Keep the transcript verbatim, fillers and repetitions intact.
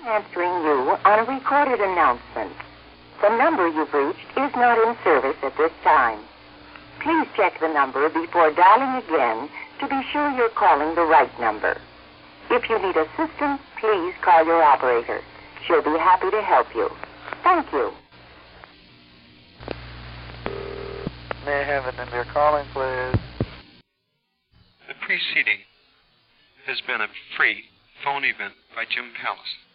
Answering you on a recorded announcement. The number you've reached is not in service at this time. Please check the number before dialing again to be sure you're calling the right number. If you need assistance, please call your operator. She'll be happy to help you. Thank you. May I have the number you're calling, please? The preceding has been a free phone event by Jim Pallas.